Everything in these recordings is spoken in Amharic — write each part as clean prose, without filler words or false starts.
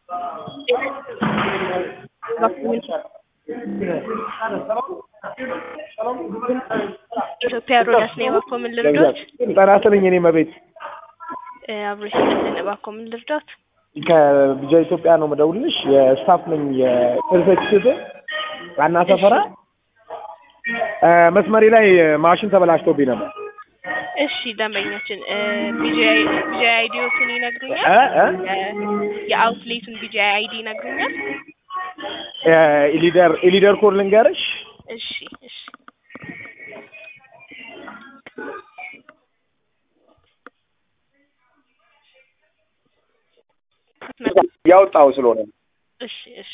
ኢትዮጵያ ሮዳስ ነው ባኮ ምን ልርዳት? ጠራተልኝ እኔ መቤት አብረሽ ነው ባኮ ምን ልርዳት? ከቢጃ ኢትዮጵያ ነው መደውልሽ የስታፍ ነኝ የፕሮጀክት ዋና ሰፈራ መስመሪ ላይ ማሽን ተበላሽቶብኝ ነበር። እሺ ደንበኛችን ቢጂ አይዲዎችን ይነግሩኛል? የአውትሌቱን ቢጂ አይዲ ይነግሩኛል? ኢሊደር ኮድ ልንገርሽ? እሺ እሺ ያወጣው ስለሆነ እሺ እሺ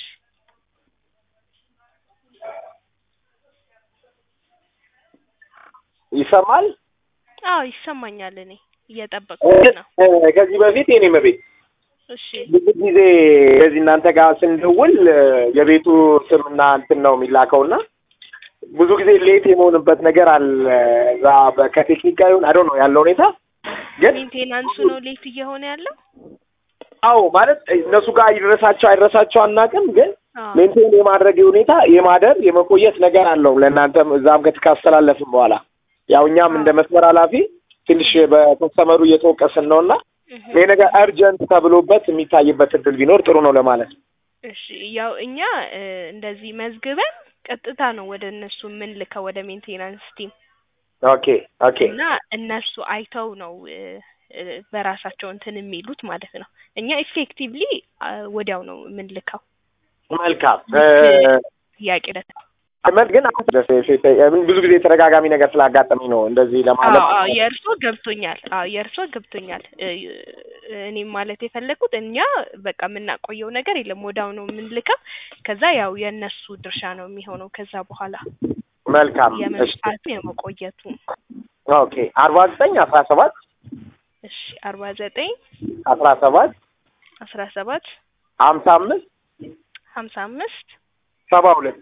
ይሰማል? አዎ ይሰማኛል። እኔ እየጠበቅኩ ነው። ከዚህ በፊት የኔ መቤት እሺ ብዙ ጊዜ ከዚህ እናንተ ጋር ስንደውል የቤቱ ስምና እንትን ነው የሚላከውና ብዙ ጊዜ ሌት የመሆንበት ነገር አለ። እዛ ከቴክኒክ ጋር ይሁን አይዶ ነው ያለው ሁኔታ ግን ሜንቴናንሱ ነው ሌት እየሆነ ያለው። አዎ ማለት እነሱ ጋር አይደረሳቸው አናውቅም፣ ግን ሜንቴን የማድረግ ሁኔታ የማደር የመቆየት ነገር አለው። ለእናንተም እዛም ከተካስተላለፍን በኋላ ያው እኛም እንደ መስመር ኃላፊ ትንሽ በከስተመሩ እየተወቀስን ነውና ይሄ ነገር አርጀንት ተብሎበት የሚታይበት እድል ቢኖር ጥሩ ነው ለማለት ነው። እሺ ያው እኛ እንደዚህ መዝግበን ቀጥታ ነው ወደ እነሱ ምን ልከው ወደ ሜንቴናንስ ቲም። ኦኬ ኦኬ እና እነሱ አይተው ነው በራሳቸው እንትን የሚሉት ማለት ነው። እኛ ኢፌክቲቭሊ ወዲያው ነው ምን ልከው። መልካም ያቄ አመት ግን ብዙ ጊዜ ተደጋጋሚ ነገር ስላጋጠመኝ ነው እንደዚህ ለማለት። አዎ የእርሶ ገብቶኛል። የእርሶ ገብቶኛል። እኔም ማለት የፈለኩት እኛ በቃ የምናቆየው ነገር የለም፣ ወዳው ነው የምንልከው። ከዛ ያው የነሱ ድርሻ ነው የሚሆነው ከዛ በኋላ። መልካም የመስፋቱ የመቆየቱ። ኦኬ 49 17 እሺ 49 17 17 55 55 72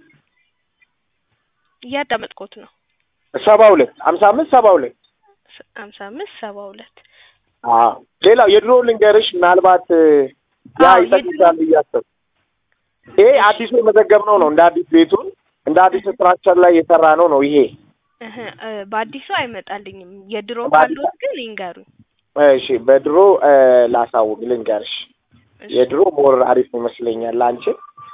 እያዳመጥኩት ነው። 72 55 72 55 72 ሌላው የድሮ ልንገርሽ ምናልባት ያ ይጠቅሳል እያሰብ ይሄ አዲሱ የመዘገብነው ነው። እንደ አዲስ ቤቱን እንደ አዲስ ስትራክቸር ላይ የሰራ ነው ይሄ። በአዲሱ አይመጣልኝም። የድሮ ካሉት ግን ይንገሩኝ። እሺ በድሮ ላሳውቅ ልንገርሽ። የድሮ ሞር አሪፍ ይመስለኛል አንቺ።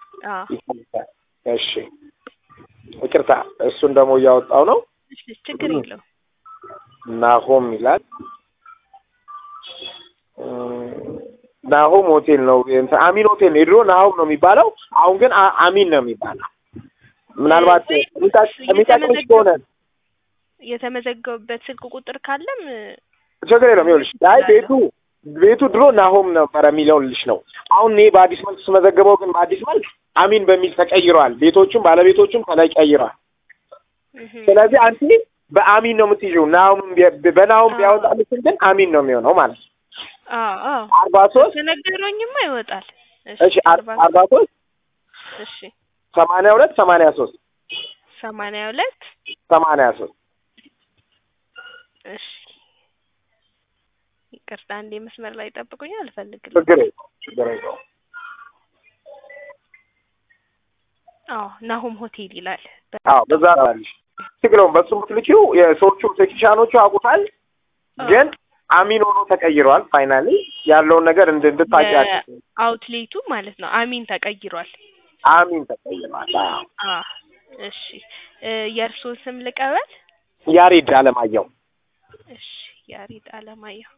እሺ ይቅርታ እሱን ደግሞ እያወጣው ነው። እሺ ችግር የለውም። ናሆም ይላል። ናሆም ሆቴል ነው አሚን ሆቴል የድሮ ናሆም ነው የሚባለው። አሁን ግን አሚን ነው የሚባለው። ምናልባት የሚጠቅምሽ ከሆነ የተመዘገበበት ስልክ ቁጥር ካለም ችግር የለውም። ይኸውልሽ አይ ቤቱ ድሮ ናሆም ነበር የሚለው ልሽ ነው። አሁን እኔ በአዲስ መልክ ስመዘገበው ግን በአዲስ መልክ አሚን በሚል ተቀይሯል። ቤቶቹም ባለቤቶቹም ተቀይሯል። ስለዚህ አንቺ በአሚን ነው የምትይዥው። ናሆም በናሆም ቢያወጣልሽ ግን አሚን ነው የሚሆነው ማለት ነው። 43 ተነገሮኝማ ይወጣል። እሺ 43 እሺ 82 83 82 83 እሺ ይቅርታ አንዴ መስመር ላይ ጠብቁኛል እፈልግልኝ። ችግር የለውም። ናሆም ሆቴል ይላል። በዛ አለሽ ትግለውም በሱ ምትልኪው የሶቹ ቴክኒሻኖቹ አቁታል ግን አሚን ሆኖ ተቀይሯል። ፋይናሊ ያለውን ነገር እንድታቂያለሽ አውትሌቱ ማለት ነው። አሚን ተቀይሯል። አሚን ተቀይሯል። እሺ የእርሶ ስም ልቀበል? ያሬድ አለማየሁ። እሺ ያሬድ አለማየሁ።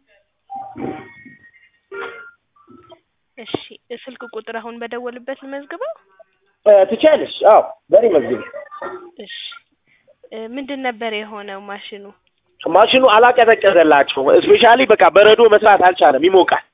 እሺ ስልክ ቁጥር አሁን በደወልበት ልመዝግበው? ትቻለሽ? በሪ መዝግብ። እሺ ምንድን ነበር የሆነው? ማሽኑ አላቀዘቀዘላቸው። ስፔሻሊ በቃ በረዶ መስራት አልቻለም፣ ይሞቃል።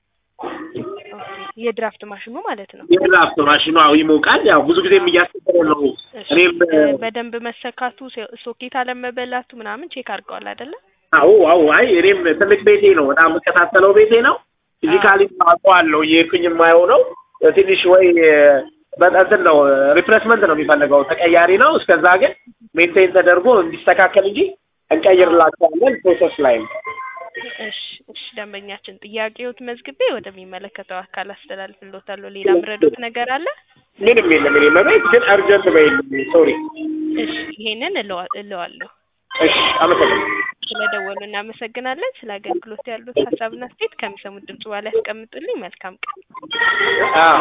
የድራፍት ማሽኑ ማለት ነው። የድራፍት ማሽኑ ይሞቃል። ያው ብዙ ጊዜም እያስቸገረ ነው። እኔም በደንብ መሰካቱ ሶኬት አለመበላቱ ምናምን ቼክ አድርገዋል አይደለ? አይ እኔም ትልቅ ቤቴ ነው፣ በጣም የምከታተለው ቤቴ ነው። ፊዚካሊ አውቀዋለሁ። የኩኝ የማየው ነው ትንሽ ወይ በእንትን ነው ሪፕሌስመንት ነው የሚፈልገው፣ ተቀያሪ ነው። እስከዛ ግን ሜንቴን ተደርጎ እንዲስተካከል እንጂ እንቀይርላቸዋለን። ፕሮሰስ ላይ ነው። እሺ ደንበኛችን ጥያቄዎት መዝግቤ ወደሚመለከተው አካል አስተላልፍልዎታለሁ። ሌላ ምረዶት ነገር አለ? ምንም የለም። እኔ መቤት ግን አርጀንት በይልኝ። ሶሪ። እሺ ይሄንን እለዋለሁ። እሺ አመሰግናለሁ። ስለደወሉ እናመሰግናለን። ስለ አገልግሎት ያሉት ሀሳብና አስተያየት ከሚሰሙት ድምጽ በኋላ ያስቀምጡልኝ። መልካም ቀን።